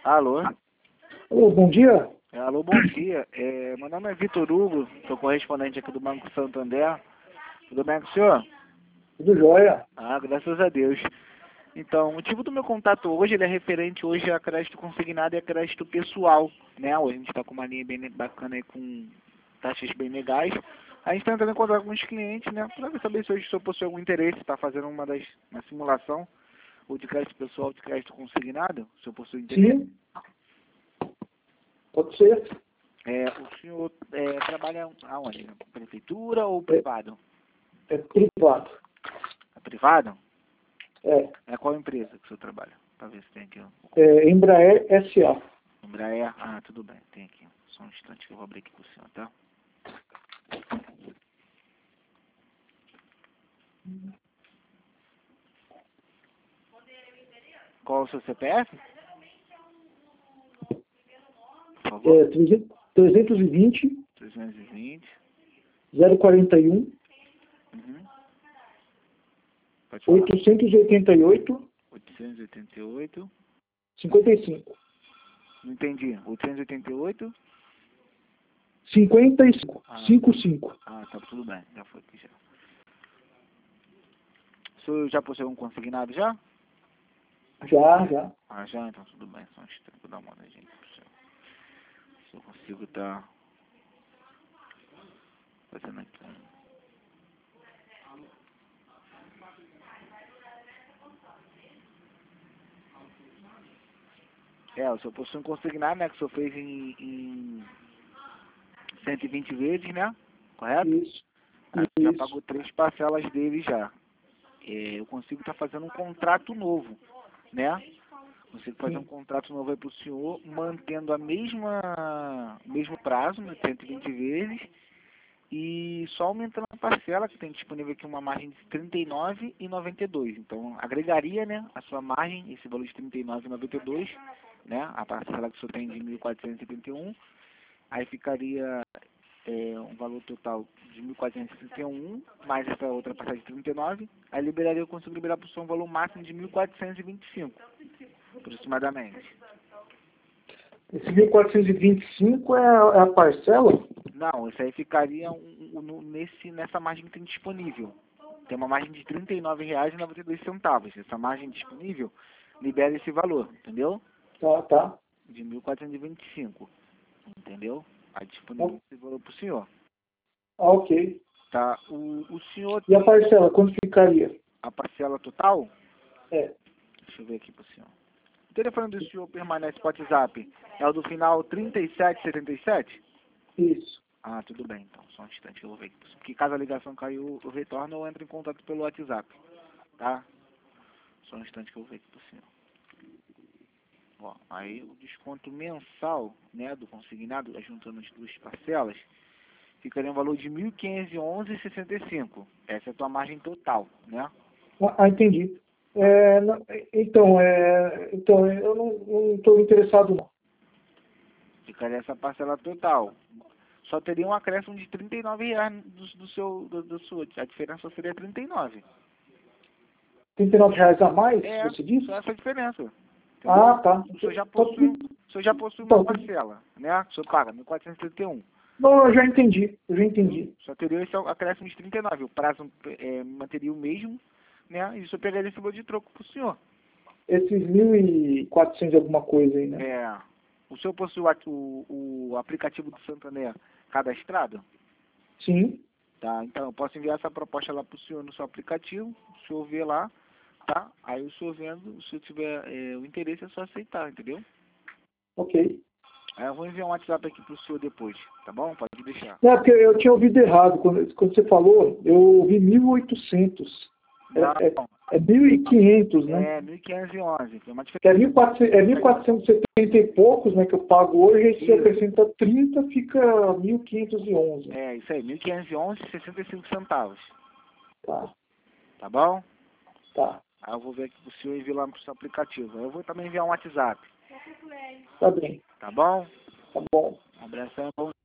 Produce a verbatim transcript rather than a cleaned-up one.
Alô? Alô, bom dia. É, alô, bom dia. É, meu nome é Vitor Hugo, sou correspondente aqui do Banco Santander. Tudo bem com o senhor? Tudo jóia? Ah, graças a Deus. Então, o motivo do meu contato hoje, ele é referente hoje a crédito consignado e a crédito pessoal, né? Hoje a gente está com uma linha bem bacana aí, com taxas bem legais. A gente está entrando em contato com os clientes, né? Para saber se hoje o senhor possui algum interesse, está fazendo uma das, uma simulação, ou de crédito pessoal ou de crédito consignado, o senhor possui interesse? Sim. Pode ser. É, o senhor é, trabalha aonde? Na prefeitura ou privado? É privado. É privado? É. É qual empresa que o senhor trabalha? Para ver se tem aqui. Ó. É Embraer S A. Embraer? Ah, tudo bem, tem aqui. Só um instante que eu vou abrir aqui para o senhor, tá? Qual é o seu C P F? Por favor. É trezentos e vinte, trezentos e vinte. zero quarenta e um, Uhum. Pode falar. oitocentos e oitenta e oito, oitocentos e oitenta e oito. cinquenta e cinco. Não entendi. oitocentos e oitenta e oito? cinquenta e cinco. Ah, cinquenta e cinco. ah, tá tudo bem. Já foi aqui já. O senhor já possui um consignado já? Já, já. Ah, já? Então tudo bem. Só um instante. Vou dar uma olhadinha aqui pro senhor. Se eu consigo estar fazendo aqui um... É, o senhor possui um consignado, né? Que o senhor fez em, em cento e vinte vezes, né? Correto? Isso. Aí já Isso. pagou três parcelas dele já. É, eu consigo estar fazendo um contrato novo, né? Consigo fazer um Sim. contrato novo aí para o senhor, mantendo a mesma, o mesmo prazo, né? cento e vinte vezes, e só aumentando a parcela, que tem disponível aqui uma margem de trinta e nove reais e noventa e dois centavos. Então, agregaria, né, a sua margem, esse valor de trinta e nove reais e noventa e dois centavos, né, a parcela que o senhor tem de mil quatrocentos e setenta e um, aí ficaria é, um valor total de mil quatrocentos e setenta e um, mais essa outra parcela de trinta e nove, aí liberaria, eu consigo liberar para o senhor um valor máximo de mil quatrocentos e vinte e cinco, aproximadamente. Esse mil quatrocentos e vinte e cinco é a, é a parcela? Não, isso aí ficaria um, um, um, nesse, nessa margem que tem disponível. Tem uma margem de trinta e nove reais e noventa e dois centavos. Essa margem disponível libera esse valor, entendeu? Tá, tá. De mil quatrocentos e vinte e cinco, entendeu? A Ah, disponível esse valor para o senhor. ok. Tá? O, o senhor E a tem parcela, quanto ficaria? a parcela total? É. Deixa eu ver aqui para o senhor. O telefone do senhor permanece para o WhatsApp. É o do final trinta e sete setenta e sete? Isso. Ah, tudo bem, então. Só um instante que eu vou ver aqui. Porque caso a ligação caiu, eu retorno ou entro em contato pelo WhatsApp. Tá? Só um instante que eu vou ver aqui pro senhor. Ó, aí o desconto mensal, né, do consignado, juntando as duas parcelas, ficaria um valor de mil quinhentos e onze reais e sessenta e cinco. Essa é a tua margem total, né? Ah, ah, entendi. É, não, então, é, então, eu não estou interessado não. Ficaria essa parcela total. Só teria um acréscimo de trinta e nove reais do, do seu, do, do sua. A diferença seria trinta e nove. trinta e nove reais a mais, É, você disse? só essa diferença. Entendeu? Ah, tá. O senhor já Então, possui, o senhor já possui uma então, parcela, né? O senhor paga mil quatrocentos e trinta e um. não, eu já entendi, eu já entendi. Só teria esse acréscimo de trinta e nove. O prazo é, manteria o mesmo, né? E o senhor pegaria esse valor de troco pro senhor. Esses mil e quatrocentos alguma coisa aí, né? É, o senhor possui o, at- o, o aplicativo do Santander cadastrado? Sim, Tá, então eu posso enviar essa proposta lá pro senhor no seu aplicativo, o senhor vê lá, tá? Aí o senhor vendo, se eu tiver é, o interesse é só aceitar, entendeu? ok. Aí eu vou enviar um WhatsApp aqui pro senhor depois, tá bom? Pode deixar. Não, porque eu tinha ouvido errado. Quando, quando você falou, eu ouvi mil e oitocentos. É, é, Não, é mil e quinhentos, né? é mil quinhentos e onze, tem uma Que é diferença. mil e quatrocentos, é mil quatrocentos e setenta e poucos, né, que eu pago hoje, aí se Isso. acrescenta trinta, fica mil quinhentos e onze. É, isso aí, mil quinhentos e onze e sessenta e cinco centavos, Tá, tá bom? tá. Aí eu vou ver aqui pro senhor e enviar lá pro seu aplicativo. Aí eu vou também enviar um WhatsApp, Tá bem, tá bom? tá bom. Um abração, bom